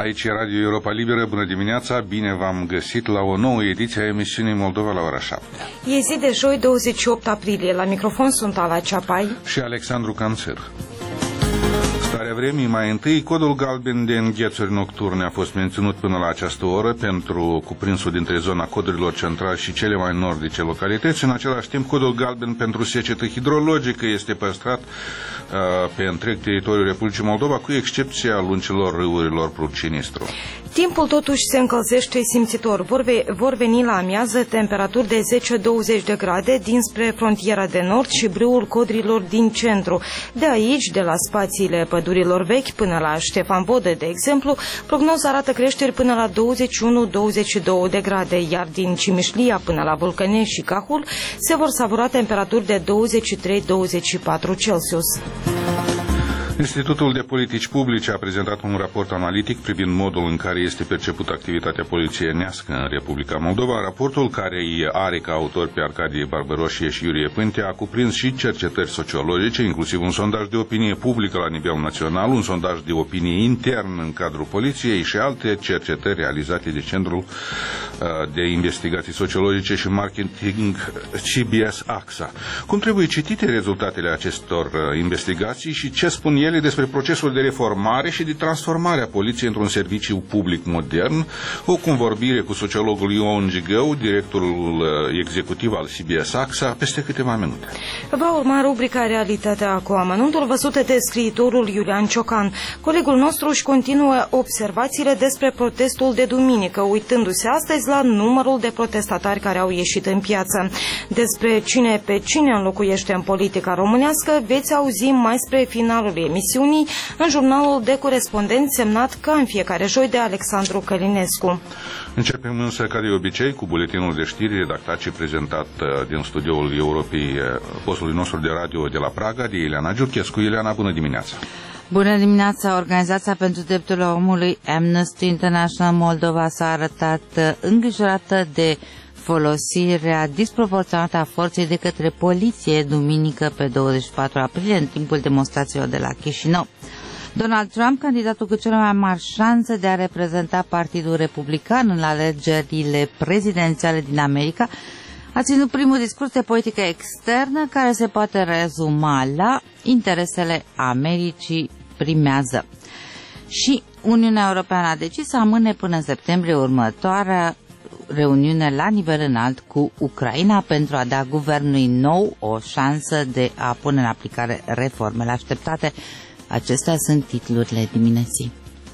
Aici e Radio Europa Liberă, bună dimineața, bine v-am găsit la o nouă ediție a emisiunii Moldova la ora 7. E zi de joi, 28 aprilie, la microfon sunt Ala Ceapai și Alexandru Canțer. Starea vremii, mai întâi, codul galben de înghețuri nocturne a fost menținut până la această oră pentru cuprinsul dintre zona codurilor centrali și cele mai nordice localități. În același timp, codul galben pentru secetă hidrologică este păstrat pe întreg teritoriul Republicii Moldova, cu excepția lungilor râurilor Prut-Sinistru. Timpul totuși se încălzește simțitor. Vor veni la amiază temperaturi de 10-20 de grade dinspre frontiera de nord și brâul codrilor din centru. De aici, de la spațiile pădurilor vechi până la Ștefan Vodă, de exemplu, prognoza arată creșteri până la 21-22 de grade, iar din Cimișlia până la Vulcănești și Cahul se vor savura temperaturi de 23-24 Celsius. Institutul de Politici Publice a prezentat un raport analitic privind modul în care este percepută activitatea polițienească în Republica Moldova. Raportul, care are ca autori pe Arcadie Barbaroșie și Iurie Pântea, a cuprins și cercetări sociologice, inclusiv un sondaj de opinie publică la nivel național, un sondaj de opinie intern în cadrul poliției și alte cercetări realizate de Centrul de Investigații Sociologice și Marketing CBS AXA. Cum trebuie citite rezultatele acestor investigații și ce spun ele despre procesul de reformare și de transformare a poliției într-un serviciu public modern? O convorbire cu sociologul Ion Gigău, directorul executiv al CBS AXA, peste câteva minute. Va urma rubrica Realitatea cu amănuntul, văzute de scriitorul Iulian Ciocan. Colegul nostru își continuă observațiile despre protestul de duminică, uitându-se astăzi la numărul de protestatari care au ieșit în piață. Despre cine pe cine înlocuiește în politica românească veți auzi mai spre finalul emisiunii în jurnalul de corespondenți semnat ca în fiecare joi de Alexandru Călinescu. Începem însă, ca de obicei, cu buletinul de știri redactat și prezentat din studioul Europei, postului nostru de radio de la Praga, de Ileana Giurchescu. Ileana, bună dimineața! Bună dimineața! Organizația pentru Drepturile Omului Amnesty International Moldova s-a arătat îngrijorată de folosirea disproporționată a forței de către poliție duminică pe 24 aprilie în timpul demonstrațiilor de la Chișinău. Donald Trump, candidatul cu cele mai mari șanse de a reprezenta Partidul Republican în alegerile prezidențiale din America, a ținut primul discurs de politică externă care se poate rezuma la interesele Americii primează. Și Uniunea Europeană a decis să amâne până în septembrie următoarea reuniune la nivel înalt cu Ucraina pentru a da guvernului nou o șansă de a pune în aplicare reformele așteptate. Acestea sunt titlurile dimineții.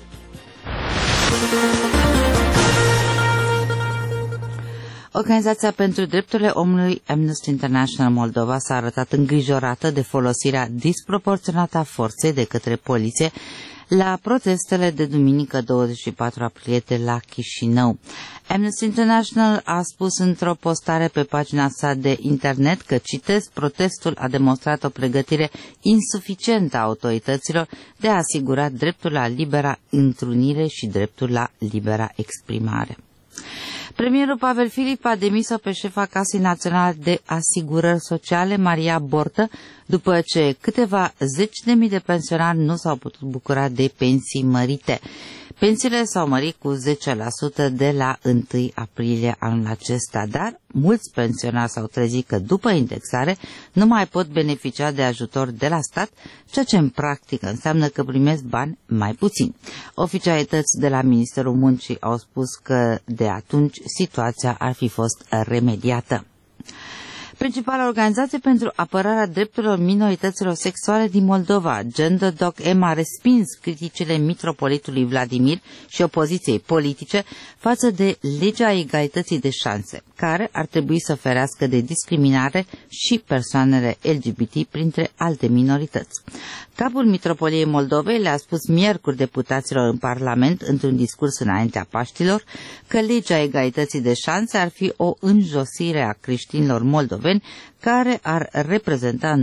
Organizația pentru Drepturile Omului Amnesty International Moldova s-a arătat îngrijorată de folosirea disproporționată a forței de către poliție la protestele de duminică 24 aprilie de la Chișinău. Amnesty International a spus într-o postare pe pagina sa de internet că, citez, protestul a demonstrat o pregătire insuficientă a autorităților de a asigura dreptul la libera întrunire și dreptul la libera exprimare. Premierul Pavel Filip a demis-o pe șefa Casei Naționale de Asigurări Sociale, Maria Bortă, după ce câteva zeci de mii de pensionari nu s-au putut bucura de pensii mărite. Pensiile s-au mărit cu 10% de la 1 aprilie anul acesta, dar mulți pensionari s-au trezit că după indexare nu mai pot beneficia de ajutor de la stat, ceea ce în practică înseamnă că primesc bani mai puțin. Oficialități de la Ministerul Muncii au spus că de atunci situația ar fi fost remediată. Principala organizație pentru apărarea drepturilor minorităților sexuale din Moldova, GenderDoc-M, a respins criticile mitropolitului Vladimir și opoziției politice față de legea egalității de șanse, care ar trebui să ferească de discriminare și persoanele LGBT printre alte minorități. Capul Mitropoliei Moldovei le-a spus miercuri deputaților în Parlament, într-un discurs înaintea Paștilor, că legea egalității de șanse ar fi o înjosire a creștinilor moldoveni, care ar reprezenta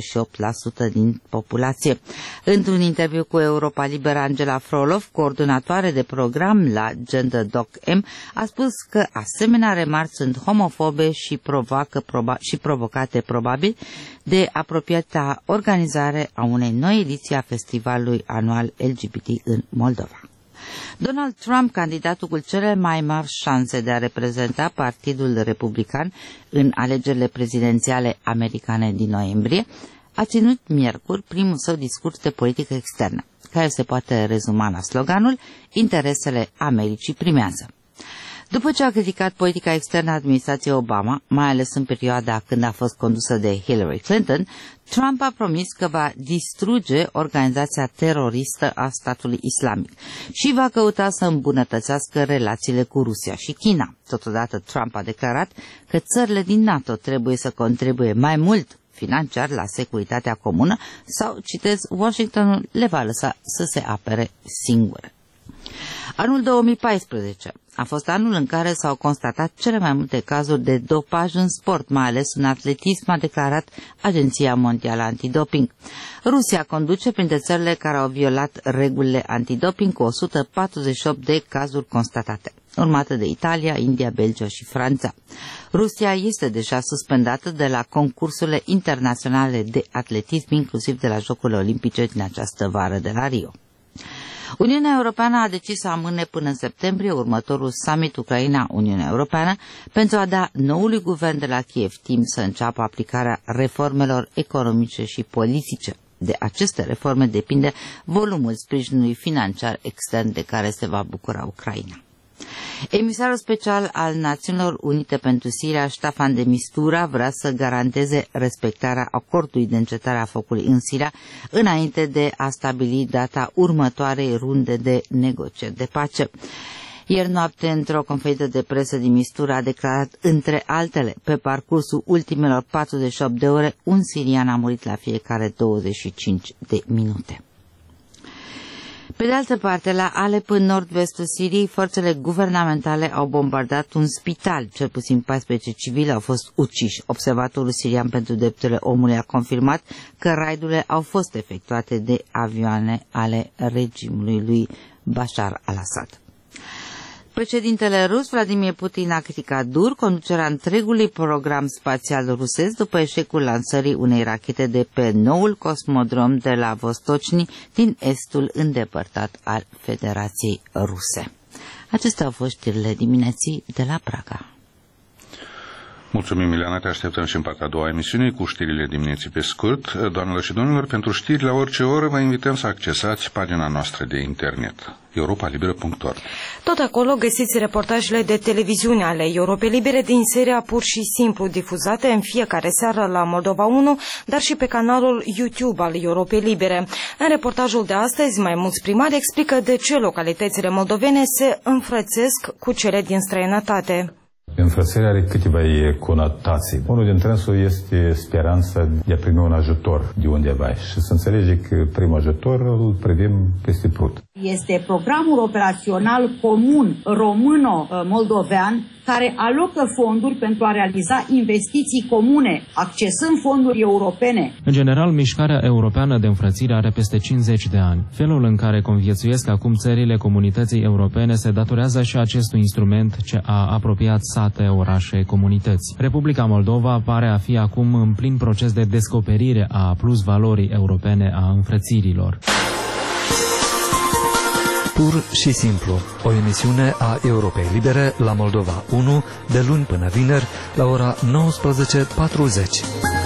98% din populație. Într-un interviu cu Europa Liberă, Angela Frolov, coordonatoare de program la GenderDoc-M, a spus că asemenea remarci sunt homofobe și provocate probabil de apropiata organizare a unei noi ediții a festivalului anual LGBT în Moldova. Donald Trump, candidatul cu cele mai mari șanse de a reprezenta Partidul Republican în alegerile prezidențiale americane din noiembrie, a ținut miercuri primul său discurs de politică externă, care se poate rezuma la sloganul "Interesele Americii primează". După ce a criticat politica externă a administrației Obama, mai ales în perioada când a fost condusă de Hillary Clinton, Trump a promis că va distruge organizația teroristă a statului islamic și va căuta să îmbunătățească relațiile cu Rusia și China. Totodată, Trump a declarat că țările din NATO trebuie să contribuie mai mult financiar la securitatea comună sau, citez, Washingtonul le va lăsa să se apere singure. Anul 2014 a fost anul în care s-au constatat cele mai multe cazuri de dopaj în sport, mai ales în atletism, a declarat Agenția Mondială Antidoping. Rusia conduce printre țările care au violat regulile antidoping cu 148 de cazuri constatate, urmată de Italia, India, Belgia și Franța. Rusia este deja suspendată de la concursurile internaționale de atletism, inclusiv de la Jocurile Olimpice din această vară de la Rio. Uniunea Europeană a decis să amâne până în septembrie următorul summit Ucraina-Uniunea Europeană pentru a da noului guvern de la Kiev timp să înceapă aplicarea reformelor economice și politice. De aceste reforme depinde volumul sprijinului financiar extern de care se va bucura Ucraina. Emisarul special al Națiunilor Unite pentru Siria, Staffan de Mistura, vrea să garanteze respectarea acordului de încetare a focului în Siria înainte de a stabili data următoarei runde de negocieri de pace. Ieri noapte, într-o conferință de presă, de Mistura a declarat, între altele, pe parcursul ultimelor 48 de ore, un sirian a murit la fiecare 25 de minute. Pe de altă parte, la Alep, în nord-vestul Siriei, forțele guvernamentale au bombardat un spital. Cel puțin 14 civili au fost uciși. Observatorul sirian pentru drepturile omului a confirmat că raidurile au fost efectuate de avioane ale regimului lui Bashar al-Assad. Președintele rus, Vladimir Putin, a criticat dur conducerea întregului program spațial rusesc după eșecul lansării unei rachete de pe noul cosmodrom de la Vostocni din estul îndepărtat al Federației Ruse. Acestea au fost știrile dimineții de la Praga. Mulțumim, Ileana, te așteptăm și în partea a doua emisiunii cu știrile dimineții pe scurt. Doamnelor și domnilor, pentru știri la orice oră vă invităm să accesați pagina noastră de internet, europalibera.org. Tot acolo găsiți reportajele de televiziune ale Europei Libere din seria Pur și Simplu, difuzate în fiecare seară la Moldova 1, dar și pe canalul YouTube al Europei Libere. În reportajul de astăzi, mai mulți primari explică de ce localitățile moldovene se înfrățesc cu cele din străinătate. Înfrățirea are câteva conotații. Unul dintre ele este speranța de a primi un ajutor de undeva și să înțelege că primul ajutor îl privim peste prut. Este programul operațional comun româno-moldovean care alocă fonduri pentru a realiza investiții comune, accesând fonduri europene. În general, mișcarea europeană de înfrățire are peste 50 de ani. Felul în care conviețuiesc acum țările comunității europene se datorează și acestui instrument ce a apropiat sate, orașe, comunități. Republica Moldova pare a fi acum în plin proces de descoperire a plusvalorii europene a înfrățirilor. Pur și simplu, o emisiune a Europei Libere la Moldova 1, de luni până vineri, la ora 19:40.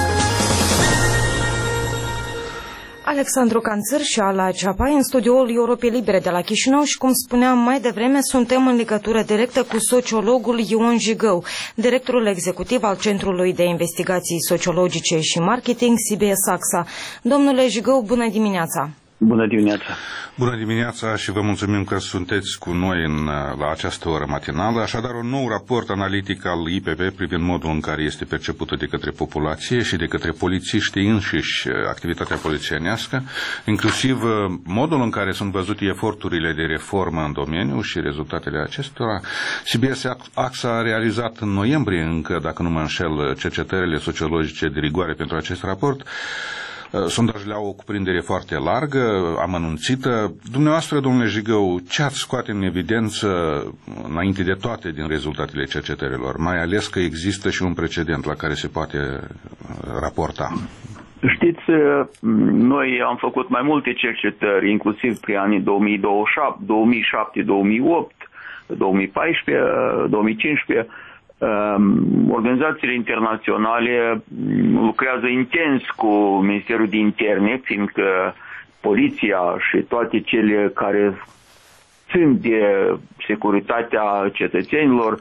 Alexandru Canțăr și Ala Ceapai în studioul Europei Libere de la Chișinău și, cum spuneam mai devreme, suntem în legătură directă cu sociologul Ion Jigău, directorul executiv al Centrului de Investigații Sociologice și Marketing CBS AXA. Domnule Jigău, bună dimineața! Bună dimineața! Bună dimineața și vă mulțumim că sunteți cu noi la această oră matinală. Așadar, un nou raport analitic al IPB privind modul în care este percepută de către populație și de către polițiștii înșiși activitatea polițienească, inclusiv modul în care sunt văzute eforturile de reformă în domeniu și rezultatele acestora. CBS AXA a realizat în noiembrie încă, dacă nu mă înșel, cercetările sociologice de rigoare pentru acest raport. Sondajele au o cuprindere foarte largă, amănunțită. Dumneavoastră, domnule Jigău, ce ați scoate în evidență înainte de toate din rezultatele cercetărilor, mai ales că există și un precedent la care se poate raporta? Știți, noi am făcut mai multe cercetări, inclusiv prin anii 2027, 2007, 2008, 2014, 2015. Organizațiile internaționale lucrează intens cu Ministerul de Interne, fiindcă poliția și toate cele care țin de securitatea cetățenilor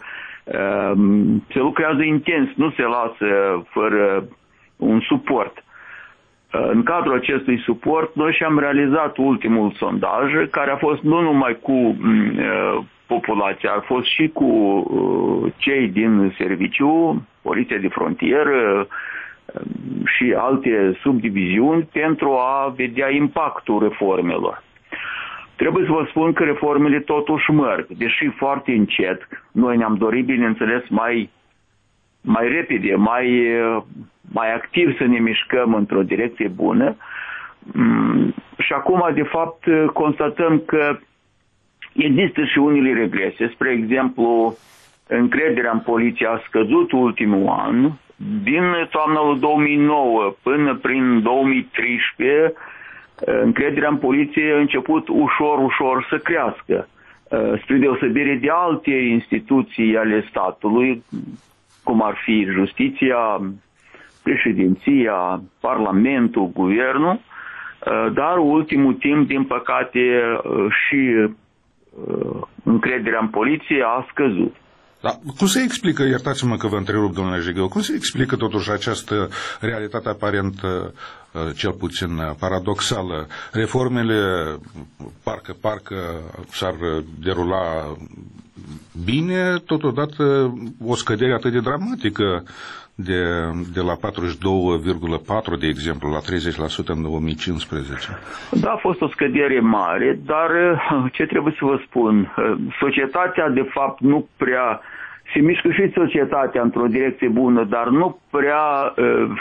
se lucrează intens, nu se lasă fără un suport. În cadrul acestui suport, noi și-am realizat ultimul sondaj, care a fost nu numai cu populația, a fost și cu cei din serviciu, Poliția de Frontieră și alte subdiviziuni, pentru a vedea impactul reformelor. Trebuie să vă spun că reformele totuși merg, deși foarte încet. Noi ne-am dorit, bineînțeles, mai repede, mai activ să ne mișcăm într-o direcție bună. Și acum, de fapt, constatăm că există și unele regrese. Spre exemplu, încrederea în poliție a scăzut ultimul an. Din toamna lui 2009 până prin 2013, încrederea în poliție a început ușor să crească. Spre deosebire de alte instituții ale statului, cum ar fi justiția, președinția, parlamentul, guvernul, dar ultimul timp, din păcate, și încrederea în poliție a scăzut. Da. Cum se explică, iertați-mă că vă întrerup, domnule Jigău, cum se explică totuși această realitate aparent, cel puțin paradoxală? Reformele parcă s-ar derula bine, totodată o scădere atât de dramatică de la 42,4, de exemplu, la 30% în 2015. Da, a fost o scădere mare, dar ce trebuie să vă spun? Societatea, de fapt, nu prea se mișcă, și societatea într-o direcție bună, dar nu prea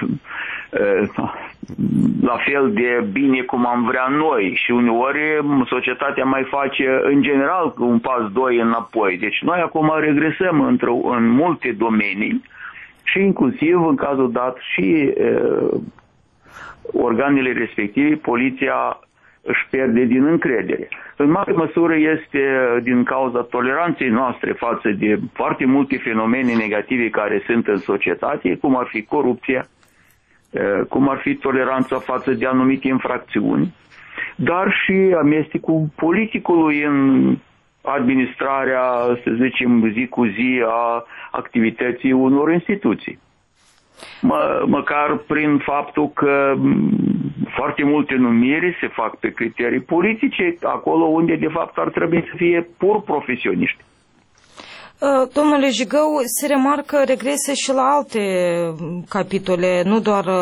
la fel de bine cum am vrea noi. Și uneori societatea mai face, în general, un pas, doi înapoi. Deci noi acum regresăm în multe domenii, și inclusiv, în cazul dat, și organele respective, poliția își pierde din încredere. În mare măsură este din cauza toleranței noastre față de foarte multe fenomene negative care sunt în societate, cum ar fi corupția, cum ar fi toleranța față de anumite infracțiuni, dar și amestecul politicului în administrarea, să zicem, zi cu zi a activității unor instituții. Măcar prin faptul că foarte multe numiri se fac pe criterii politice, acolo unde de fapt ar trebui să fie pur profesioniști. Domnule Jigău, se remarcă regrese și la alte capitole, nu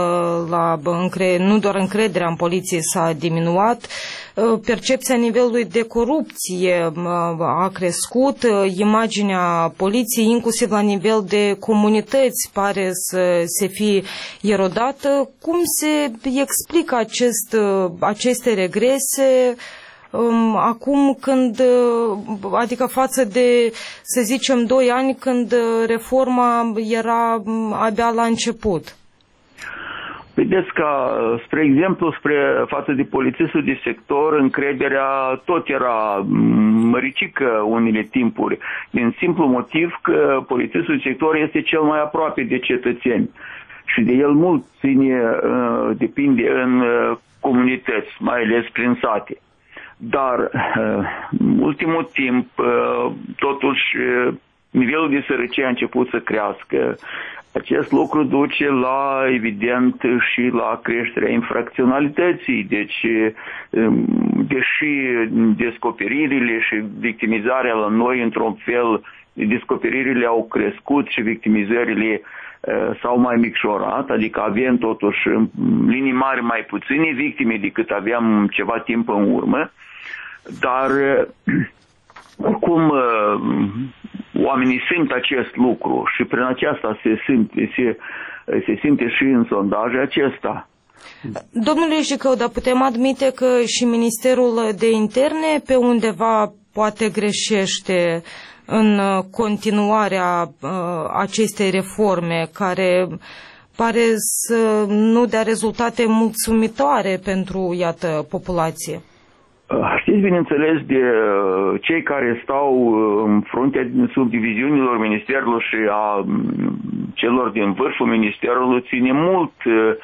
doar încrederea în poliție s-a diminuat, percepția nivelului de corupție a crescut, imaginea poliției, inclusiv la nivel de comunități, pare să se fie erodată. Cum se explică aceste regrese acum adică față de, să zicem, 2 ani când reforma era abia la început? Vedeți că, spre exemplu, față de polițistul de sector, încrederea tot era măricică unele timpuri, din simplu motiv că polițistul de sector este cel mai aproape de cetățeni și de el mult depinde în comunități, mai ales prin sate. Dar, ultimul timp, totuși, nivelul de sărăcie a început să crească. Acest lucru duce la, evident, și la creșterea infracționalității. Deci, deși descoperirile și victimizarea la noi, într-un fel, descoperirile au crescut și victimizările s-au mai micșorat, adică avem totuși în linii mari mai puține victime decât aveam ceva timp în urmă, dar oricum oamenii simt acest lucru și prin aceasta se simte și în sondaje acesta. Domnule Jigău, dar putem admite că și Ministerul de Interne pe undeva poate greșește în continuarea acestei reforme care pare să nu dea rezultate mulțumitoare pentru, iată, populație. Știți, bineînțeles, de cei care stau în fruntea subdiviziunilor ministerului și a celor din vârful ministerului, ține mult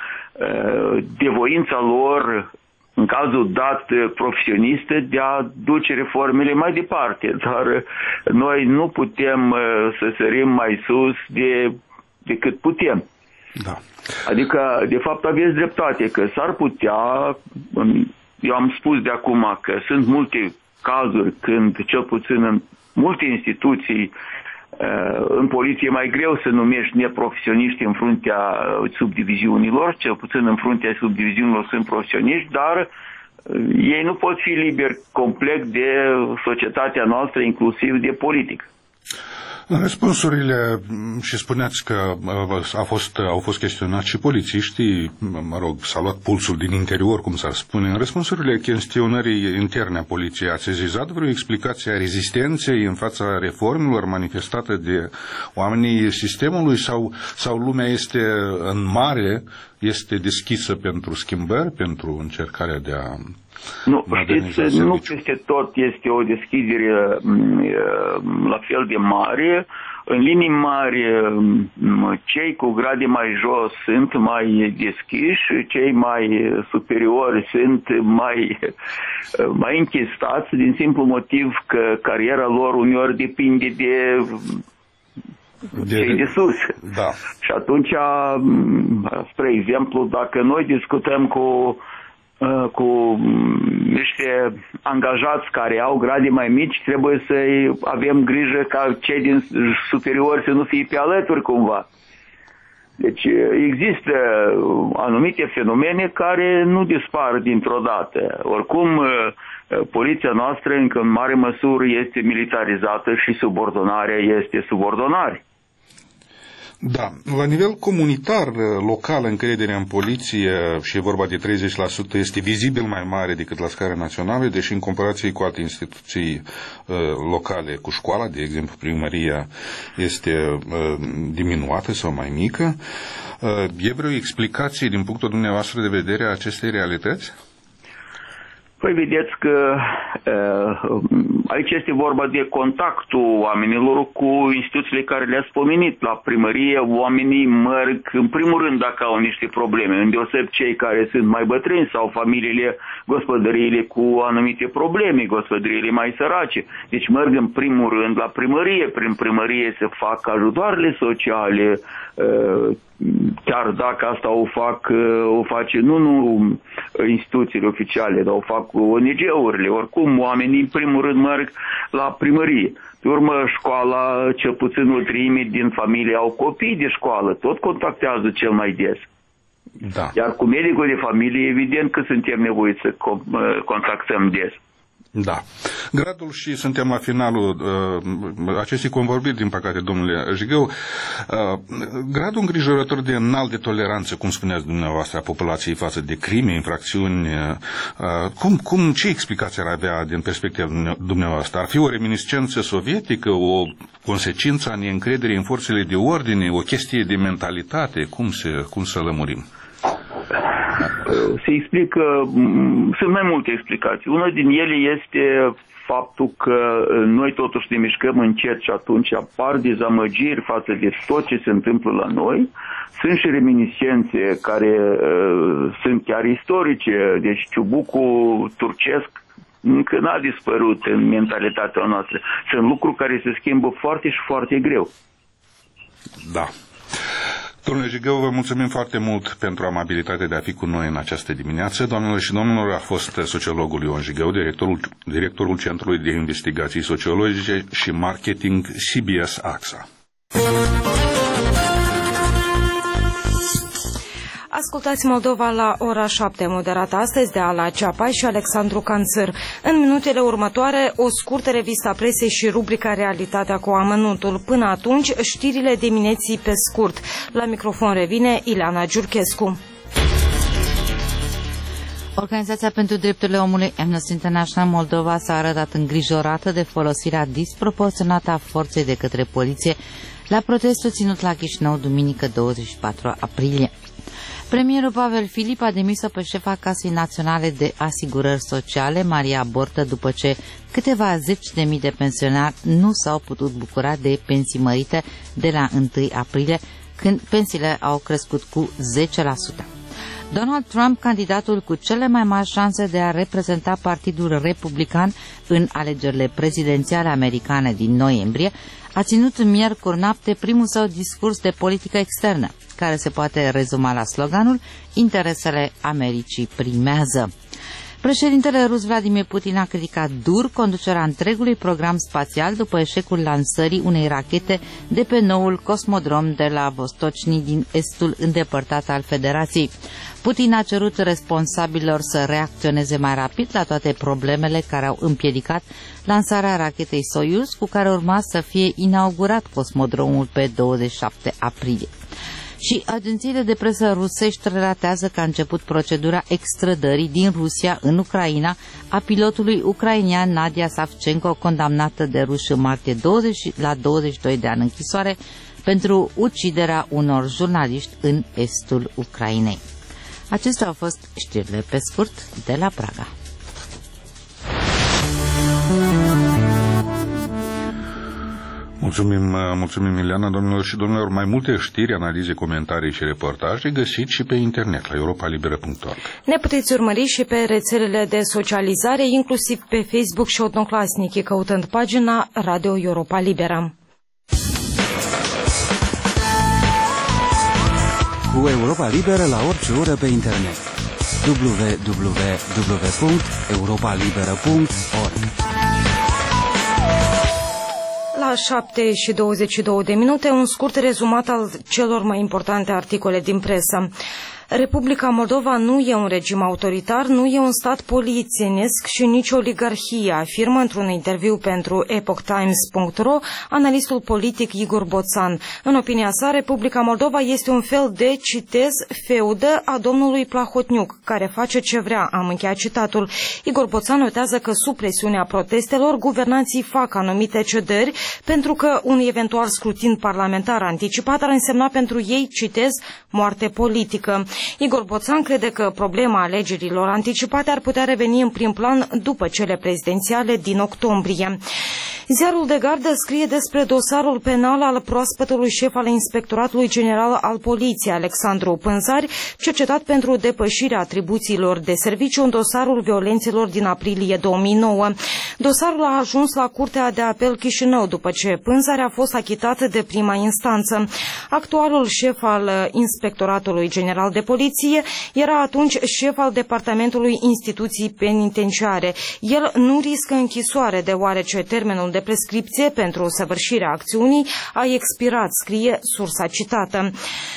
de voința lor, în cazul dat profesionistă, de a duce reformele mai departe. Dar noi nu putem să sărim mai sus decât putem. Da. Adică, de fapt, aveți dreptate, că s-ar putea... Eu am spus de acum că sunt multe cazuri când, cel puțin în multe instituții, în poliție e mai greu să numești neprofesioniști în fruntea subdiviziunilor, cel puțin în fruntea subdiviziunilor sunt profesioniști, dar ei nu pot fi liberi complet de societatea noastră, inclusiv de politică. În răspunsurile, și spuneați că au fost chestionați și polițiștii, mă rog, s-a luat pulsul din interior, cum s-ar spune. În răspunsurile chestionării interne a poliției, ați sezizat vreo explicație a rezistenței în fața reformelor manifestate de oamenii sistemului sau lumea este în mare, este deschisă pentru schimbări, pentru încercarea de a... Nu, știți, nu peste tot este o deschidere la fel de mare. În linii mari, cei cu grade mai jos sunt mai deschiși, cei mai superiori sunt mai închistați, din simplu motiv că cariera lor uneori depinde de cei de sus. Da. Și atunci, spre exemplu, dacă noi discutăm cu niște angajați care au grade mai mici, trebuie să avem grijă ca cei din superiori să nu fie pe alături cumva. Deci există anumite fenomene care nu dispar dintr-o dată. Oricum, poliția noastră încă în mare măsură este militarizată și subordonarea este subordonare. Da, la nivel comunitar, local, încrederea în poliție, și e vorba de 30%, este vizibil mai mare decât la scară națională, deși în comparație cu alte instituții locale, cu școala, de exemplu, primăria, este diminuată sau mai mică. E vreo explicație din punctul dumneavoastră de vedere a acestei realități? Păi vedeți că aici este vorba de contactul oamenilor cu instituțiile care le-ați pomenit. La primărie oamenii merg, în primul rând, dacă au niște probleme, îndeoseb cei care sunt mai bătrâni sau familiile, gospodăriile cu anumite probleme, gospodăriile mai sărace. Deci merg în primul rând la primărie. Prin primărie se fac ajutoarele sociale, chiar dacă asta o face nu instituțiile oficiale, dar o fac ONG-urile. Oricum, oamenii în primul rând merg la primărie. Pe urmă, școala, cel puțin o treime din familie au copii de școală, tot contactează cel mai des. Da. Iar cu medicul de familie, evident că suntem nevoiți să contactăm des. Da. Gradul, și suntem la finalul acestei convorbiri, din păcate, domnule Jigău, gradul îngrijorător de înalt de toleranță, cum spuneați dumneavoastră, a populației față de crime, infracțiuni, ce explicație ar avea din perspectiva dumneavoastră? Ar fi o reminiscență sovietică, o consecință a neîncrederii în forțele de ordine, o chestie de mentalitate? Cum să lămurim? Se explică, sunt mai multe explicații. Una din ele este faptul că noi totuși ne mișcăm încet și atunci apar dezamăgiri față de tot ce se întâmplă la noi. Sunt și reminiscențe care sunt chiar istorice, deci ciubucul turcesc încă n-a dispărut în mentalitatea noastră. Sunt lucruri care se schimbă foarte și foarte greu. Da. Domnule Jigău, vă mulțumim foarte mult pentru amabilitatea de a fi cu noi în această dimineață. Doamnelor și domnilor, a fost sociologul Ion Jigău, directorul Centrului de Investigații Sociologice și Marketing CBS AXA. Ascultați Moldova la ora 7, moderată astăzi de Ala Ceapai și Alexandru Canțăr. În minutele următoare, o scurtă revistă a presei și rubrica Realitatea cu amănuntul. Până atunci, știrile dimineții pe scurt. La microfon revine Ileana Giurchescu. Organizația pentru Drepturile Omului Amnesty International Moldova s-a arătat îngrijorată de folosirea disproporționată a forței de către poliție la protestul ținut la Chișinău duminică 24 aprilie. Premierul Pavel Filip a demis-o pe șefa Casei Naționale de Asigurări Sociale, Maria Bortă, după ce câteva zeci de mii de pensionari nu s-au putut bucura de pensii mărite de la 1 aprilie, când pensiile au crescut cu 10%. Donald Trump, candidatul cu cele mai mari șanse de a reprezenta Partidul Republican în alegerile prezidențiale americane din noiembrie, a ținut miercuri noapte primul său discurs de politică externă, care se poate rezuma la sloganul "Interesele Americii primează". Președintele rus Vladimir Putin a criticat dur conducerea întregului program spațial după eșecul lansării unei rachete de pe noul cosmodrom de la Vostocni din estul îndepărtat al Federației. Putin a cerut responsabililor să reacționeze mai rapid la toate problemele care au împiedicat lansarea rachetei Soyuz, cu care urma să fie inaugurat cosmodromul pe 27 aprilie. Și agențiile de presă rusești relatează că a început procedura extrădării din Rusia în Ucraina a pilotului ucrainian Nadia Savchenko, condamnată de ruși în martie la 22 de ani închisoare pentru uciderea unor jurnaliști în estul Ucrainei. Acestea au fost știrile pe scurt de la Praga. Mulțumim, Ileana, domnilor și domnilor. Mai multe știri, analize, comentarii și reportaje găsiți și pe internet la europalibera.org. Ne puteți urmări și pe rețelele de socializare, inclusiv pe Facebook și Odnoklassniki, căutând pagina Radio Europa Libera. Cu Europa Liberă la orice oră pe internet. www.europalibera.org. La 7:22, un scurt rezumat al celor mai importante articole din presă. Republica Moldova nu e un regim autoritar, nu e un stat polițienesc și nici oligarhie, afirmă într-un interviu pentru epochtimes.ro analistul politic Igor Boțan. În opinia sa, Republica Moldova este un fel de, citez, feudă a domnului Plahotniuc, care face ce vrea, am încheiat citatul. Igor Boțan notează că sub presiunea protestelor, guvernanții fac anumite cedări pentru că un eventual scrutin parlamentar anticipat ar însemna pentru ei, citez, moarte politică. Igor Boțan crede că problema alegerilor anticipate ar putea reveni în prim plan după cele prezidențiale din octombrie. Ziarul de Gardă scrie despre dosarul penal al proaspătului șef al Inspectoratului General al Poliției, Alexandru Pânzari, cercetat pentru depășirea atribuțiilor de serviciu în dosarul violențelor din aprilie 2009. Dosarul a ajuns la Curtea de Apel Chișinău după ce Pânzari a fost achitat de prima instanță. Actualul șef al Inspectoratului General de Poliție era atunci șef al Departamentului Instituții Penitenciare. El nu riscă închisoare deoarece termenul de prescripție pentru săvârșirea acțiunii a expirat, scrie sursa citată.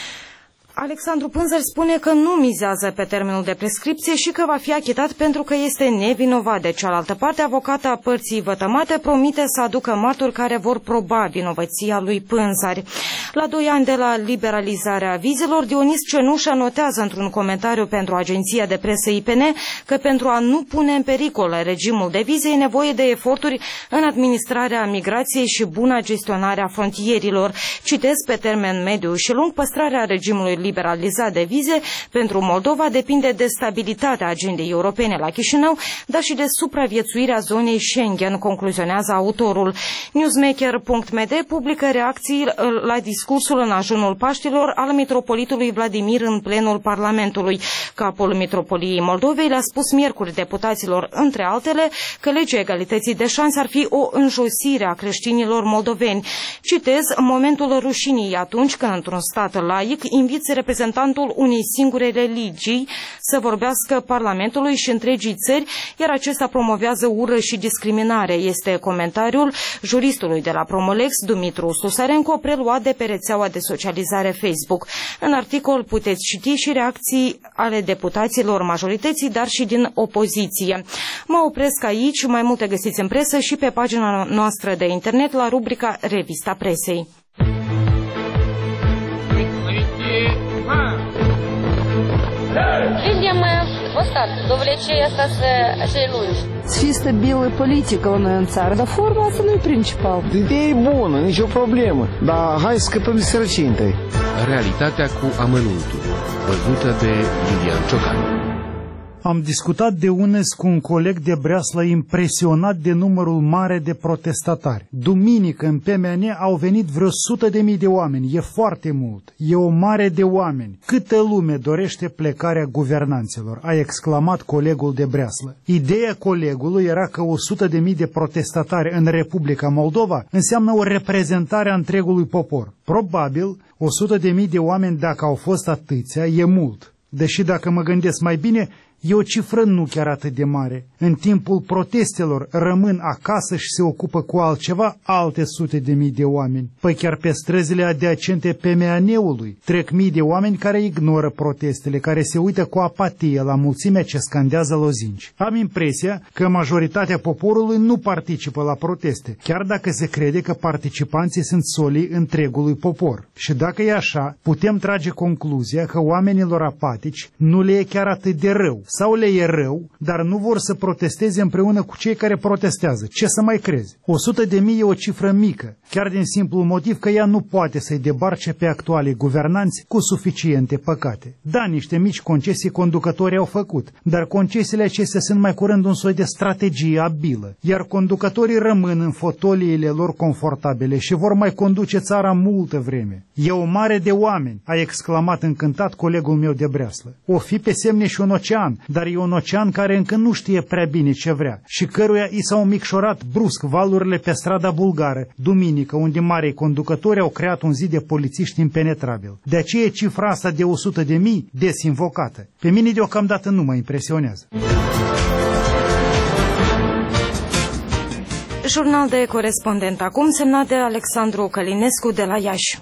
Alexandru Pânzăr spune că nu mizează pe termenul de prescripție și că va fi achitat pentru că este nevinovat. De cealaltă parte, avocata părții vătămate promite să aducă martori care vor proba vinovăția lui Pânzari. La 2 ani de la liberalizarea vizelor, Dionis Cenușa notează într-un comentariu pentru agenția de presă IPN că pentru a nu pune în pericol regimul de vize e nevoie de eforturi în administrarea migrației și buna gestionare a frontierilor. Citez, pe termen mediu și lung, păstrarea regimului liberalizat de vize pentru Moldova depinde de stabilitatea agendei europene la Chișinău, dar și de supraviețuirea zonei Schengen, concluzionează autorul. Newsmaker.md publică reacții la discursul în ajunul Paștilor al mitropolitului Vladimir în plenul Parlamentului. Capul Mitropoliei Moldovei le-a spus miercuri deputaților, între altele, că legea egalității de șanse ar fi o înjosire a creștinilor moldoveni. Citez, momentul rușinii atunci când într-un stat laic inviți reprezentantul unei singure religii să vorbească Parlamentului și întregii țări, iar acesta promovează ură și discriminare. Este comentariul juristului de la Promolex, Dumitru Susarenko, preluat de pe rețeaua de socializare Facebook. În articol puteți citi și reacții ale deputaților majorității, dar și din opoziție. Mă opresc aici, mai multe găsiți în presă și pe pagina noastră de internet la rubrica Revista Presei. Видимо, Măstar, dovlecei asta să-i lungi. Să fie stabilă politică la noi în țară, dar forma asta nu e principal. Ideea e bună, nicio problemă, dar hai să scăpăm de sărăcie întâi. Realitatea cu amănuntul, văzută de Iulian Ciocan. Am discutat de unes cu un coleg de Breasla impresionat de numărul mare de protestatari. Duminică în PMN au venit vreo 100.000 de oameni. E foarte mult. E o mare de oameni. Câtă lume dorește plecarea guvernanților, a exclamat colegul de Breasla. Ideea colegului era că 100.000 de protestatari în Republica Moldova înseamnă o reprezentare a întregului popor. Probabil 100.000 de oameni, dacă au fost atâția, e mult. Deși dacă mă gândesc mai bine, e o cifră nu chiar atât de mare. În timpul protestelor rămân acasă și se ocupă cu altceva alte 100.000 de oameni. Păi chiar pe străzile adiacente PMN-ului trec mii de oameni care ignoră protestele, care se uită cu apatie la mulțimea ce scandează lozinci. Am impresia că majoritatea poporului nu participă la proteste, chiar dacă se crede că participanții sunt solii întregului popor. Și dacă e așa, putem trage concluzia că oamenilor apatici nu le e chiar atât de rău. Sau le e rău, dar nu vor să protesteze împreună cu cei care protestează. Ce să mai crezi? 100.000 e o cifră mică, chiar din simplul motiv că ea nu poate să-i debarce pe actualii guvernanți cu suficiente păcate. Da, niște mici concesii conducătorii au făcut, dar concesiile acestea sunt mai curând un soi de strategie abilă, iar conducătorii rămân în fotoliile lor confortabile și vor mai conduce țara multă vreme. E o mare de oameni, a exclamat încântat colegul meu de Breaslă. O fi pe semne și un ocean, dar e un ocean care încă nu știe prea bine ce vrea și căruia i s-au micșorat brusc valurile pe strada bulgară, duminică, unde marii conducători au creat un zid de polițiști impenetrabil. De aceea e cifra asta de 100.000 des invocată. Pe mine deocamdată nu mă impresionează. Jurnal de corespondent acum, semnat de Alexandru Călinescu de la Iași.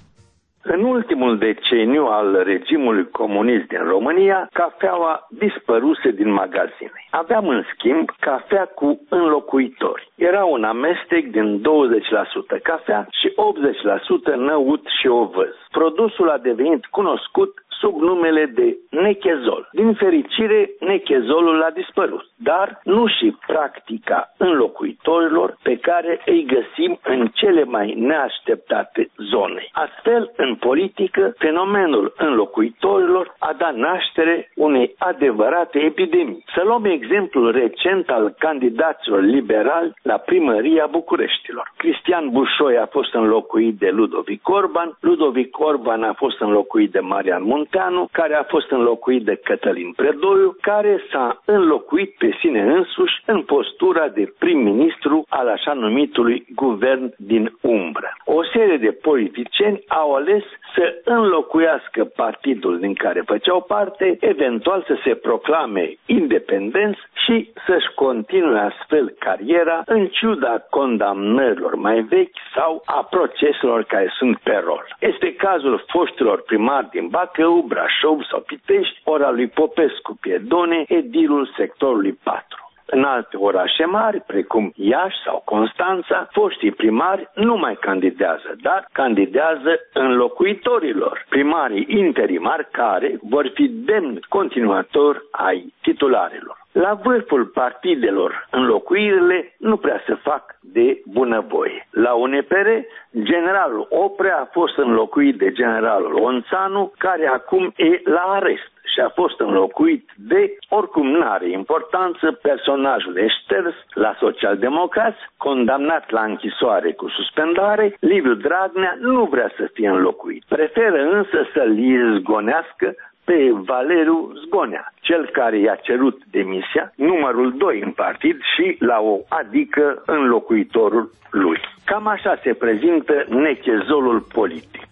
În ultimul deceniu al regimului comunist din România, cafeaua dispăruse din magazine. Aveam în schimb cafea cu înlocuitori. Era un amestec din 20% cafea și 80% năut și ovăz. Produsul a devenit cunoscut sub numele de nechezol. Din fericire, nechezolul a dispărut, dar nu și practica înlocuitorilor pe care îi găsim în cele mai neașteptate zone. Astfel, în politică, fenomenul înlocuitorilor a dat naștere unei adevărate epidemii. Să luăm exemplul recent al candidaților liberali la primăria Bucureștilor. Cristian Bușoi a fost înlocuit de Ludovic Orban, Ludovic Orban a fost înlocuit de Marian Munteanu, care a fost înlocuit de Cătălin Predoiu, care s-a înlocuit pe sine însuși în postura de prim-ministru al așa numitului guvern din umbră. O serie de politicieni au ales să înlocuiască partidul din care făceau parte, eventual să se proclame independenți și să-și continue astfel cariera în ciuda condamnărilor mai vechi sau a proceselor care sunt pe rol. Este cazul foștilor primari din Bacău, Brașov sau Pitești, ori al lui Popescu Piedone, edilul sectorului 4. În alte orașe mari, precum Iași sau Constanța, foștii primari nu mai candidează, dar candidează înlocuitorilor, primarii interimari care vor fi demni continuatori ai titularilor. La vârful partidelor, înlocuirile nu prea se fac de bunăvoie. La UNPR, generalul Oprea a fost înlocuit de generalul Onțanu, care acum e la arest și a fost înlocuit de, oricum n-are importanță, personajul șters la socialdemocrați, condamnat la închisoare cu suspendare. Liviu Dragnea nu vrea să fie înlocuit. Preferă însă să-l izgonească pe Valeriu Zgonea, cel care i-a cerut demisia, numărul 2 în partid și adică înlocuitorul lui. Cam așa se prezintă nechezolul politic.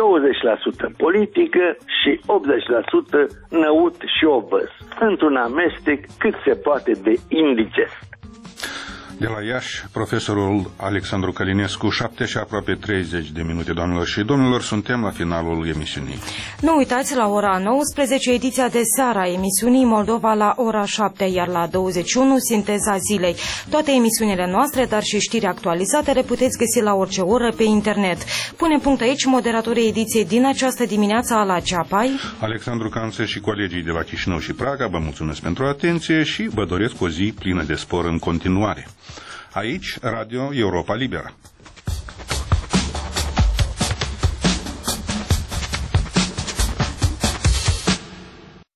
20% politică și 80% năut și ovăz, într-un amestec cât se poate de indigest. De la Iași, profesorul Alexandru Călinescu, 7 și aproape 30 de minute, doamnelor și domnilor, suntem la finalul emisiunii. Nu uitați, la ora 19, ediția de seară a emisiunii Moldova la ora 7, iar la 21, Sinteza zilei. Toate emisiunile noastre, dar și știri actualizate, le puteți găsi la orice oră pe internet. Punem punct aici moderatorii ediției din această dimineață, Ala Ceapai, Alexandru Canță și colegii de la Chișinău și Praga, vă mulțumesc pentru atenție și vă doresc o zi plină de spor în continuare. Aici, Radio Europa Liberă.